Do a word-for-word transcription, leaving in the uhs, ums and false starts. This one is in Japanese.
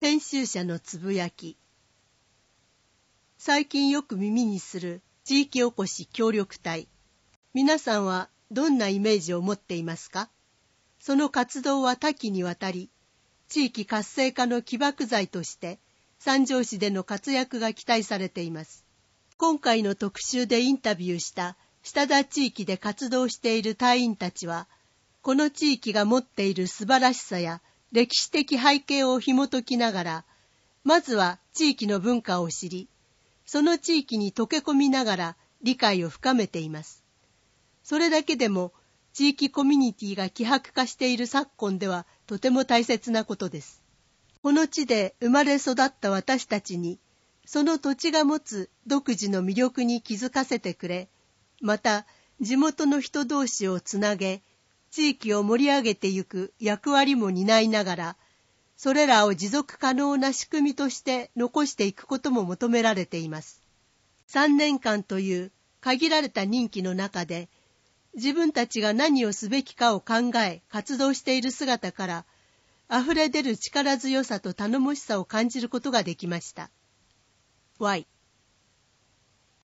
編集者のつぶやき。最近よく耳にする地域おこし協力隊。皆さんはどんなイメージを持っていますか？その活動は多岐にわたり、地域活性化の起爆剤として三条市での活躍が期待されています。今回の特集でインタビューした下田地域で活動している隊員たちは、この地域が持っている素晴らしさや歴史的背景を紐解きながら、まずは地域の文化を知り、その地域に溶け込みながら理解を深めています。それだけでも地域コミュニティが希薄化している昨今ではとても大切なことです。この地で生まれ育った私たちに、その土地が持つ独自の魅力に気づかせてくれ、また地元の人同士をつなげ、地域を盛り上げてゆく役割も担いながら、それらを持続可能な仕組みとして残していくことも求められています。さんねんかんという限られた任期の中で、自分たちが何をすべきかを考え活動している姿から、溢れ出る力強さと頼もしさを感じることができました。Y